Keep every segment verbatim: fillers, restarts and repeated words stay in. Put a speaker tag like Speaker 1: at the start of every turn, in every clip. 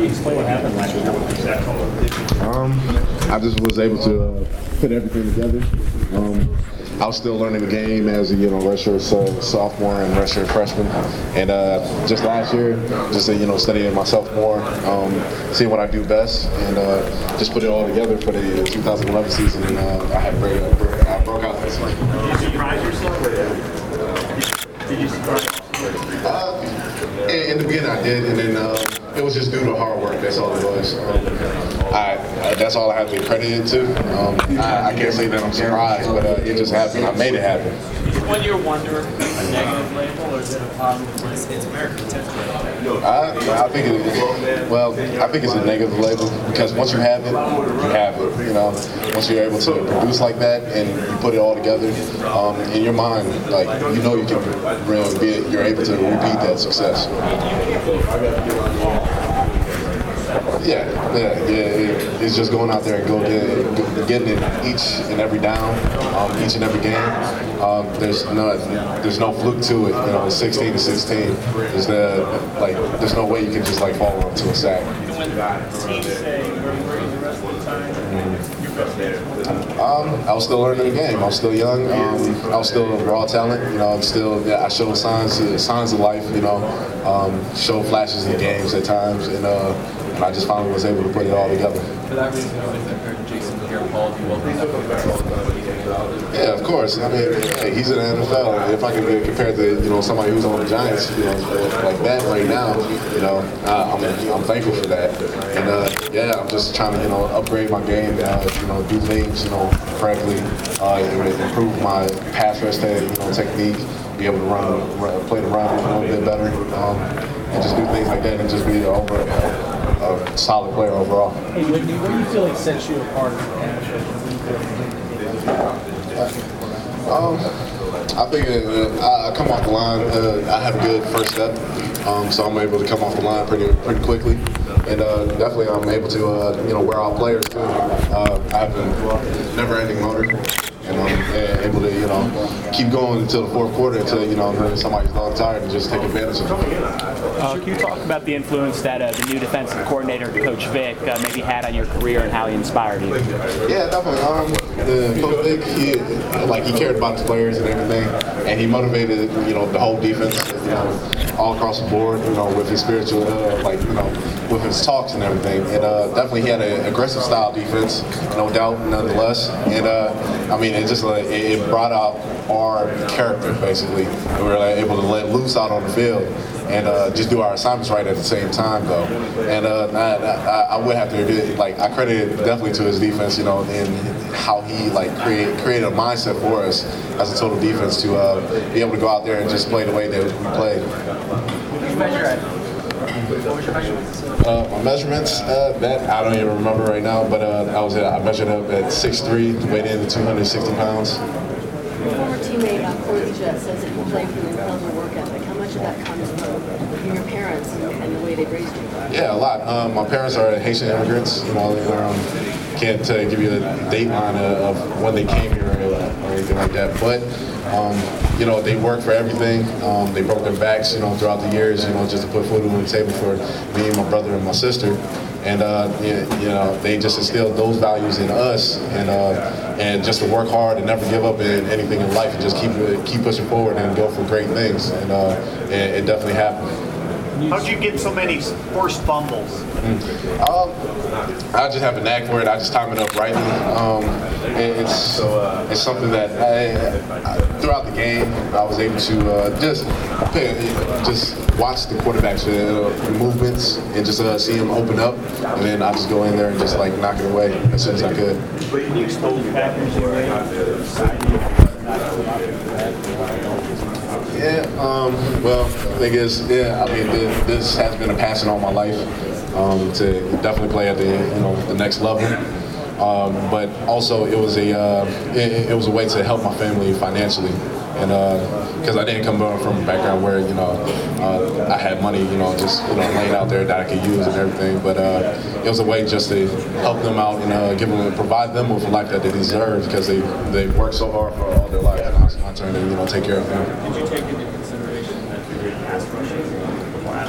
Speaker 1: you explain what happened last year?
Speaker 2: Um, I just was able to uh, put everything together. Um, I was still learning the game as a you know redshirt so, sophomore and redshirt freshman, and uh, just last year, just uh, you know studying myself more, um, seeing what I do best, and uh, just put it all together for the two thousand eleven season. And uh, I had break, I broke out this year.
Speaker 3: Did you surprise yourself? Did you surprise yourself?
Speaker 2: Uh, in, in the beginning, I did, and then uh, it was just due to hard work. That's all it was. Um, I, I that's all I have to be credited to. Um, I, I can't say that I'm surprised, but uh, it just happened. I made it happen.
Speaker 4: Is one year wonder a negative label or is it a positive label? It's American potential.
Speaker 2: I, I think it is. Well, I think it's a negative label because once you have it, you have it. You know, once you're able to produce like that and you put it all together um, in your mind, like you know, you can really be, you're able to repeat that success. Yeah, yeah, yeah. It, it's just going out there and go get, getting it each and every down, um, each and every game. Um, there's no, there's no fluke to it. You know, it's sixteen to sixteen. There's the like, there's no way you can just like fall into a sack.
Speaker 4: Teams say where you the rest of the time.
Speaker 2: Um, I was still learning the game. I was still young. Um, I was still raw talent. You know, I'm still. Yeah, I showed signs, signs of life. You know, um, show flashes in games at times, and. Uh, And I just finally was able to put it all together.
Speaker 5: For that reason, I think compared to Jason Pierre-Paul, do you welcome that?
Speaker 2: Yeah, of course. I mean, hey, he's in the N F L. If I could be compared to you know somebody who's on the Giants, you know, like that right now, you know, uh, I'm I'm thankful for that. And uh, yeah, I'm just trying to you know upgrade my game, uh, you know, do things you know correctly, uh, improve my pass rush, you know, technique, be able to run, run play the run a little bit better, um, and just do things like that, and just be over. Uh, a solid player overall.
Speaker 1: Hey, Whitney, what do you feel like sets you apart from
Speaker 2: Um, I think uh, I, I come off the line. Uh, I have a good first step, um, so I'm able to come off the line pretty pretty quickly, and uh, definitely I'm able to uh, you know wear out players too. Uh, I have a never-ending motor. And I'm able to, you know, keep going until the fourth quarter until, you know, somebody's not tired and just take advantage of it.
Speaker 6: Uh, can you talk about the influence that uh, the new defensive coordinator, Coach Vic, uh, maybe had on your career and how he inspired you?
Speaker 2: Yeah, definitely. Um, the Coach Vic, he, like, he cared about his players and everything, and he motivated, you know, the whole defense, you know, all across the board, you know, with his spiritual, uh, like, you know, with his talks and everything. And uh, definitely he had an aggressive style defense, no doubt, nonetheless. And, uh, I mean, it just like, it, it brought out our character, basically. We were like, able to let loose out on the field and uh, just do our assignments right at the same time, though. And uh, I, I, I would have to admit, like, I credit it definitely to his defense, you know, and how he, like, create, created a mindset for us as a total defense to uh, be able to go out there and just play the way that we played.
Speaker 4: What did you measure at? What was your measurements?
Speaker 2: Uh, my measurements, uh, that I don't even remember right now, but uh, I was I measured up at six three, weighed in at two hundred sixty pounds.
Speaker 7: Your former teammate uh, Corey Jet says that you play from your incredible work ethic. How much of that comes from your parents and, and the way they raised you?
Speaker 2: Yeah, a lot. Um, my parents are Haitian immigrants. You know, they're, um, can't uh, give you a date line of, of when they came here or, or anything like that, but. Um, you know, they worked for everything. Um, they broke their backs, you know, throughout the years, you know, just to put food on the table for me and my brother and my sister. And, uh, you know, they just instilled those values in us and uh, and just to work hard and never give up in anything in life and just keep keep pushing forward and go for great things. And uh, it, it definitely happened.
Speaker 3: How'd you get so many forced fumbles?
Speaker 2: Mm. Um, I just have a knack for it. I just time it up rightly. Um, it's it's something that I, I, throughout the game I was able to uh, just pay, just watch the quarterback's uh, movements and just uh, see him open up, and then I just go in there and just like knock it away as soon as I could.
Speaker 4: You exposed Packers
Speaker 2: Yeah, um, well, the thing is, yeah, I mean, this, this has been a passion all my life, um, to definitely play at the, you know, the next level. Um, but also, it was a, uh, it, it was a way to help my family financially, and because uh, I didn't come from a background where, you know, uh, I had money, you know, just you know laying out there that I could use and everything. But uh, it was a way just to help them out and uh, give them, provide them with a life that they deserve because they they worked so hard for all their life. And I was my turn to you know take care of them.
Speaker 4: Did you take into consideration that
Speaker 3: great pass rushing class.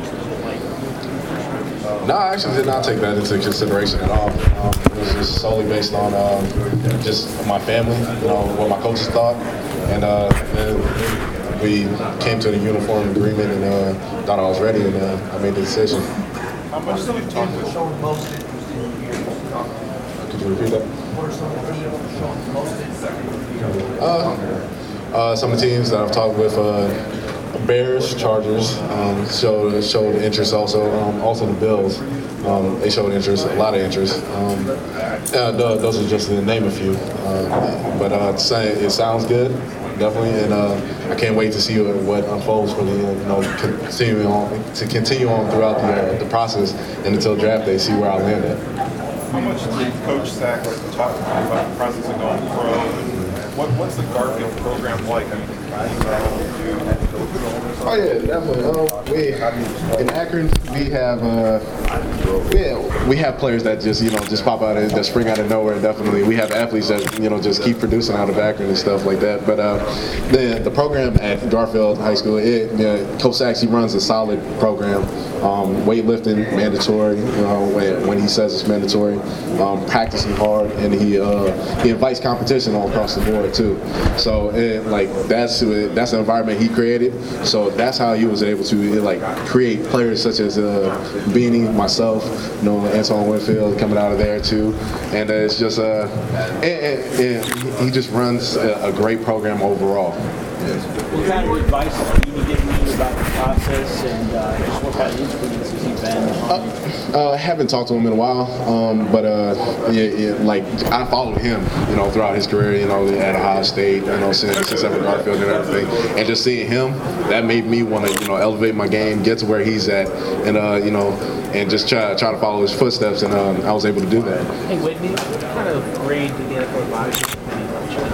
Speaker 2: No, I actually did not take that into consideration at all. Um, it was just solely based on um, just my family, you know, what my coaches thought, and, uh, and we came to the uniform agreement and uh, thought I was ready, and uh, I made the decision.
Speaker 8: How much of the teams are showing most interest in you here?
Speaker 2: Could you repeat that?
Speaker 8: What are some of the teams showing most interest in you?
Speaker 2: Uh, uh, some of the teams that I've talked with, uh, Bears, Chargers, um, showed showed interest also. Um, also the Bills, um, they showed interest, a lot of interest. Um, uh, th- those are just to name a few. Uh, but uh, say it sounds good, definitely, and uh, I can't wait to see what unfolds for the you know continue on to continue on throughout the uh, the process and until draft day, see where I land at.
Speaker 9: How much did Coach Sack like, talk to you about the process of going pro? And what, what's the Garfield program like? I mean,
Speaker 2: Oh yeah, definitely. Uh, we in Akron we have uh, yeah we have players that just you know just pop out of that spring out of nowhere. Definitely, we have athletes that you know just keep producing out of Akron and stuff like that. But uh, the the program at Garfield High School, it, yeah, Coach Sachs, he runs a solid program. Um, weightlifting mandatory uh, when, when he says it's mandatory. Um, practicing hard, and he uh, he invites competition all across the board too. So it, like that's that's the environment he created. So that's how he was able to like create players such as uh, Beanie, myself, you know, Antoine Winfield coming out of there too. And uh, it's just uh, and, and, and he just runs a, a great program overall.
Speaker 6: What kind of advice have you given you about the process, and uh, just what kind of influence has he been?
Speaker 2: Uh, uh, I haven't talked to him in a while, um, but uh, yeah, yeah, like I followed him, you know, throughout his career, you know, at Ohio State, you know, since since ever Garfield and everything, and just seeing him, that made me want to, you know, elevate my game, get to where he's at, and uh, you know, and just try try to follow his footsteps, and um, I was able to do that.
Speaker 4: Hey Whitney, what kind of grade did the N F L advisor give you?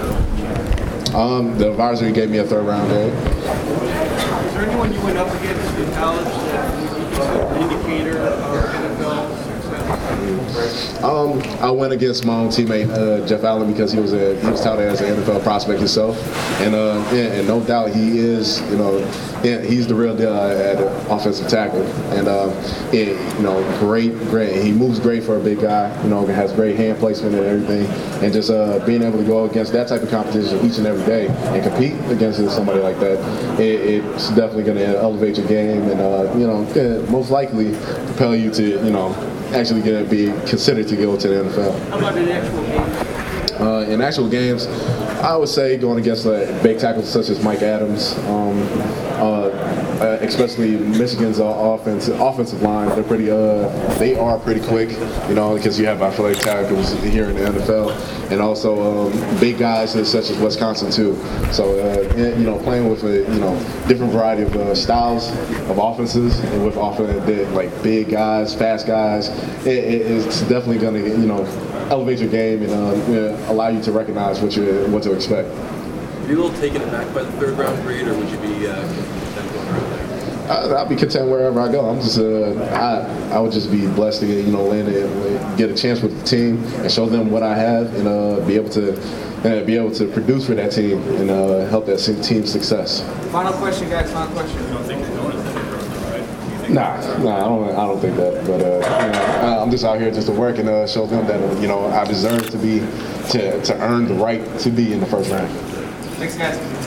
Speaker 2: Um, the advisor gave me a third round grade.
Speaker 4: Is there anyone you went up against in college that you consider an indicator of N F L success?
Speaker 2: Um, I went against my own teammate uh, Jeff Allen because he was a he was touted as an N F L prospect himself, and uh, yeah, and no doubt he is, you know, yeah, he's the real deal at offensive tackle, and uh, yeah, you know, great, great. He moves great for a big guy, you know, has great hand placement and everything, and just uh, being able to go against that type of competition each and every day and compete against somebody like that, it, it's definitely going to elevate your game and uh, you know, most likely propel you to, you know, actually going to be considered to go to the N F L.
Speaker 4: How about in actual games?
Speaker 2: Uh, in actual games, I would say going against uh, big tackles such as Mike Adams, um, uh, uh, especially Michigan's uh, offensive offensive line. They're pretty. Uh, they are pretty quick, you know, because you have athletic tackles here in the N F L, and also um, big guys such as Wisconsin too. So uh, and, you know, playing with a you know different variety of uh, styles of offenses and with offense like big guys, fast guys, it, it, it's definitely going to you know. elevate your game and uh, you know, allow you to recognize what you what to expect.
Speaker 5: Are you a little taken aback by the third round grade, or would you be uh, content going around there?
Speaker 2: I, I'll be content wherever I go. I'm just uh, I I would just be blessed to get you know land and get a chance with the team and show them what I have and uh, be able to uh, be able to produce for that team and uh, help that team's success.
Speaker 4: Final question, guys. Final question.
Speaker 9: You don't think they're going to the third round, right?
Speaker 2: Nah, nah, I don't. I don't think that. But uh, you know, I'm just out here just to work and uh, show them that uh, you know I deserve to be to to earn the right to be in the first round.
Speaker 4: Thanks, guys.